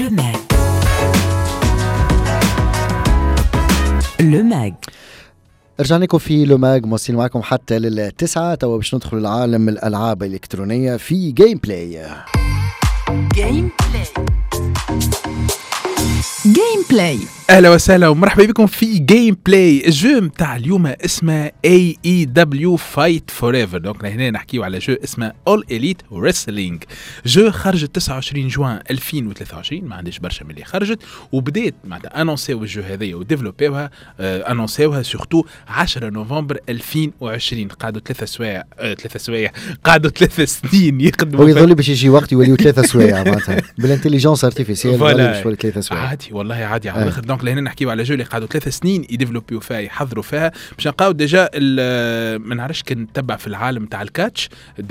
لو ماغ رجعنا لكم في لو ماغ، موصلين معكم حتى للتسعة. توا باش ندخل لعالم الألعاب الإلكترونية في جيم بلاي. جيم بلاي. اهلا وسهلا ومرحبا بكم في جيم بلاي. الجو متاع اليوم اسمه AEW Fight Forever. دونك هنا نحكيو على جو اسمه All Elite Wrestling. جو خرجت 29 جوان 2023، ما عنديش برشا من اللي خرجت، وبدات معناتها انونسيو الجو هذيا وديفلوبيوها انونسيوها سورتو 10 نوفمبر 2020. قعدوا 3 سوايع قعدوا 3 سنين يخدموا. ويظل باش يجي وقت يوليو 3 سوايع معناتها بالانتليجنس ارتيفيسيال ولا شويه 3 سوايع عادي. والله عادي على الاخر. دونك لهنا نحكيو على جو اللي قعدوا 3 سنين يديفلوبيو فيها يحضروا فيها باش نلقاو ديجا ما نعرفش كي نتبع في العالم تاع الكاتش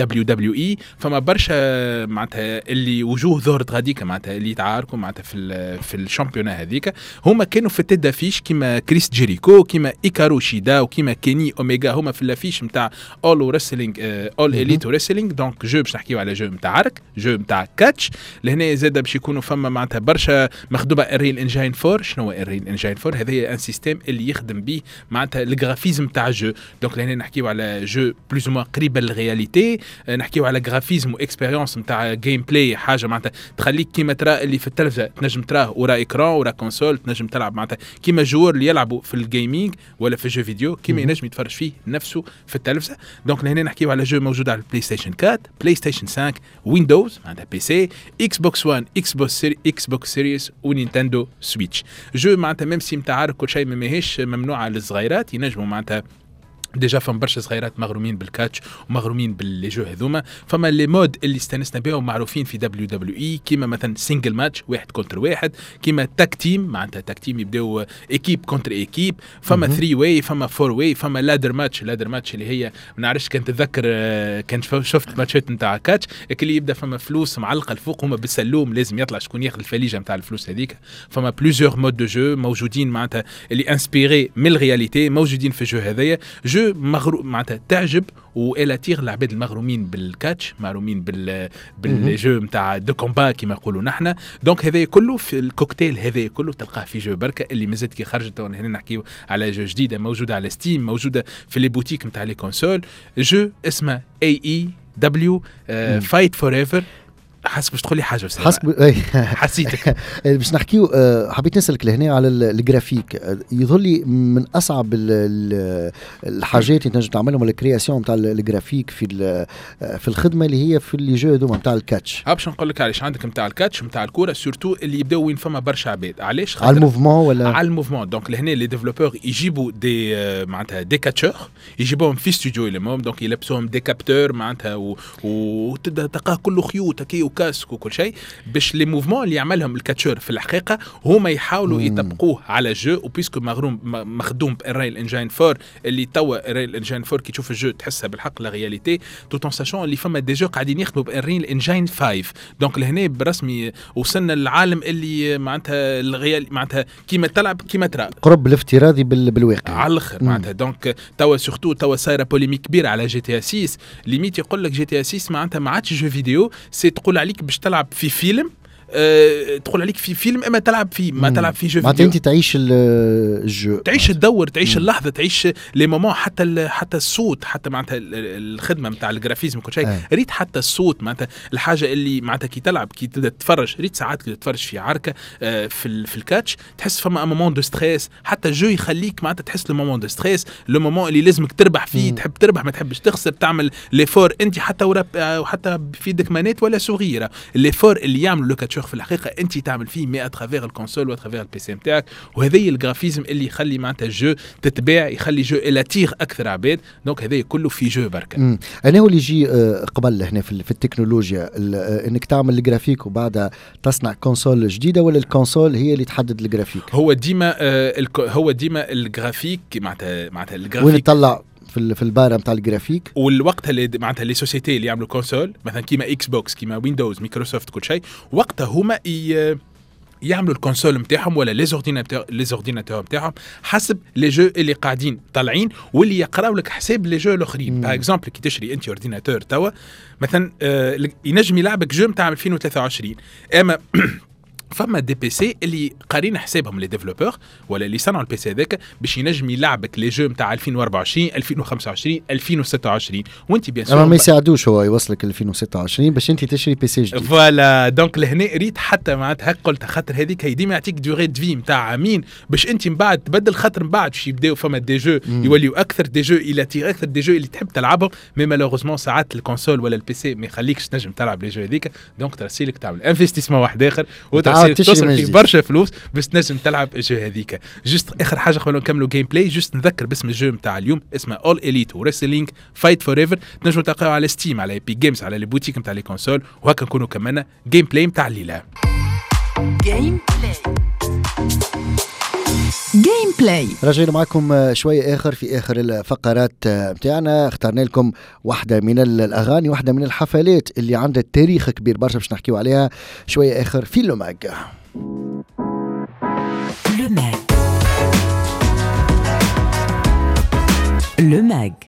WWE، فما برشا معناتها اللي وجوه ظهرت غاديكا معناتها اللي يتعاركوا معناتها في الشامبيونا هذيك. هما كانوا في التيد افيش كيما كريس جيريكو، كيما ايكارو شيدا، وكيما كيني اوميجا. هما في الافيش نتاع اول ريسلينج، اول اليت ريسلينج. دونك جو باش نحكيو على جو نتاع عرك، جو نتاع كاتش. لهنا زاد باش يكونوا فما معناتها برشا مخدومه الريل انجين 4. شنو هو الريل انجين 4؟ هذا ان سيستم اللي يخدم به معناتها الجرافيزم تاع الجو. دونك لهنا نحكيو على جو بلوز مو قريبه للرياليتي، نحكيو على جرافيزم واكسبيريونس نتاع جيم بلاي، حاجه معناتها تخليك كيما ترى اللي في التلفزه تنجم تراه ورا ايكران ورا كونسول، تنجم تلعب معناتها كيما جوار اللي يلعبوا في الجيمنج ولا في الجو فيديو كيما ينجم يتفرج فيه نفسه في التلفزه. دونك لهنا نحكيو على جو موجود على البلاي ستيشن 4، بلاي ستيشن 5، ويندوز معناتها بي سي، اكس بوكس 1، اكس بوكس سيريس، ونينتندو سويتش. جو معناتها ميم سي متاع كل شيء ماهيش ممنوعه للصغيرات، ينجموا معناتها ديجا فما برشا صغيرات مغرومين بالكاتش ومغرومين بالجو هذوما. فما لي مود اللي استانسنا بهم معروفين في WWE كيما مثلا سينجل ماتش 1 كونتر 1، كيما تاك تيم معناتها تاك تيم يبداو ايكيب كونتر ايكيب، فما 3 واي، فما 4 واي، فما لادر ماتش اللي هي ما نعرفش كان تتذكر كان شفت ماتشات نتاع كاتش اللي يبدا فما فلوس معلقه الفوق هما بالسلوم لازم يطلع شكون ياخذ الفليجه نتاع الفلوس هذيك. فما بليزيور مود دو جو موجودين معناتها اللي انسبيري من الرياليتي موجودين في الجو هذايا. جو مغروم معناتها تعجب والاتيغ العباد المغرومين بالكاتش، مغرومين بالجو نتاع دو كومبا كما نقولوا نحن. دونك هذا كله في الكوكتيل هذا كله تلقاه في جو بركه اللي مازالت كي خرجت. هنا نحكيو على جو جديده موجوده على ستيم، موجوده في لي بوتيك نتاع لي كونسول. جو اسمه AEW Fight Forever. حسب باش تقول لي حاجه حسيتك باش نحكيو. حبيت نسالك لهنا على الجرافيك. يظل لي من اصعب الحاجات اللي تنجم تعملهم الكرياسيون نتاع الجرافيك في الخدمه اللي هي في اللي جو هذوما نتاع الكاتش. باش نقول لك علاش عندك نتاع الكاتش نتاع الكوره سورتو اللي يبداو وين فما برشا عباد. علاش؟ على الموفمون ولا على الموفمون. دونك لهنا لي ديفلوبور يجيبوا دي معناتها دي كاتشور، يجيبوهم في استوديو لهم، دونك يلبسوهم دي كابتور معناتها وتبدا تلقاه كله خيوط هكا كاسك وكل شيء باش لي موفمون اللي يعملهم الكاتشور في الحقيقه هما يحاولوا يطبقوه على الجو. وبيسكو مخدوم بالريل انجين 4 اللي توا الريل انجين 4 كي تشوف الجو تحسها بالحق لا رياليتي توت ان ساشون اللي فما دي جو قاعدين يخدموا بالريل انجين 5. دونك لهنا برسمي وصلنا للعالم اللي معناتها الريال معناتها كيما تلعب كيما ترى قرب الافتراضي بالواقع على الاخر معناتها. دونك توا سورتو توا صايره بوليميك كبيره على جي تي 6. ليميت يقول لك جي تي 6 معناتها ما عادش جو فيديو، سي تقول عليك باش تلعب في فيلم، تقول عليك في فيلم اما تلعب فيه ما تلعب في جو فيديو. انت تعيش الجو، تعيش الدور، تعيش اللحظه، تعيش لي مومون، حتى الصوت، حتى معناتها الخدمه نتاع الجرافيزم كل شيء. ريت حتى الصوت معناتها الحاجه اللي معناتها كي تلعب كي تبدا تتفرج. ريت ساعات كي تتفرج في عركه في الكاتش تحس فما مومون دو ستريس. حتى الجو يخليك معناتها تحس لو مومون دو ستريس، لو مومون اللي لازمك تربح فيه. تحب تربح ما تحبش تخسر، تعمل ليفور انت حتى وحتى في يدك مانيت ولا صغيره. الليفور اللي يعمل لو في الحقيقه انت تعمل فيه 100 اترافير الكونسول واترافير البي سي نتاعك. وهذا الجرافيزم اللي يخلي معناتها الجو تتباع، يخلي جو الاتيغ اكثر عباد. دونك هذا كله في جو بركه. انا هو اللي يجي قبل هنا في التكنولوجيا انك تعمل الجرافيك وبعدها تصنع كونسول جديده، ولا الكونسول هي اللي تحدد الجرافيك؟ هو ديما الجرافيك معناتها الجرافيك وين يطلع في البارة متاع الجرافيك. والوقت اللي معناتها لي سوسيتي اللي يعملوا كونسول مثلا كيما اكس بوكس كيما ويندوز مايكروسوفت كل شيء، وقتها هما يعملوا الكونسول نتاعهم ولا لي زورديناتور نتاعهم حسب لي جو اللي قاعدين طالعين واللي يقراو لك حساب لي جو الاخرين. باغ اكزومبل كي تشري انت اورديناتور توا مثلا ينجم يلعبك جو نتاع 2023 اما فما دي بي سي اللي قارين حسابهم لي ديفلوبور ولا اللي صنعوا البي سي هذاك باش ينجم يلعبك لي جو نتاع 2024 2025 2026 وانت بيان سور ما يساعدوش هو يوصلك 2026 باش انت تشري بي سي جديد. فوالا دونك لهنا ريت حتى معناتها قلت خاطر هذيك هي ديما يعطيك دوغي دو في نتاع عامين باش انت من بعد تبدل خاطر من بعد باش يبداو فما دي جو يوليو اكثر دي جو الى اكثر دي جو اللي تحب تلعبهم مي مالوغوزمون ساعات الكونسول ولا البي سي ما يخليكش تنجم تلعب لي جو هذيك دونك ترسيلك تعمل انفستيسمون واحد اخر وترسيلك تصرف في برشا فلوس باش تنجم تلعب الجو هذيك. جست اخر حاجه قبل نكملوا جيم بلاي جست نذكر باسم الجو نتاع اليوم اسمه اول اليت وريسلينج فايت فور ايفر تنجموا تلقاوه على ستيم على ايبي جيمز على لي بوتيك نتاع لي كونسول وهكا نكونوا كملنا جيم بلاي نتاع الليله. جيم بلاي رجعنا معكم شوية آخر في آخر الفقرات متاعنا. اخترنا لكم واحدة من الأغاني واحدة من الحفلات اللي عندها تاريخ كبير برشا باش نحكيو عليها شوية آخر في لوماج. لوماج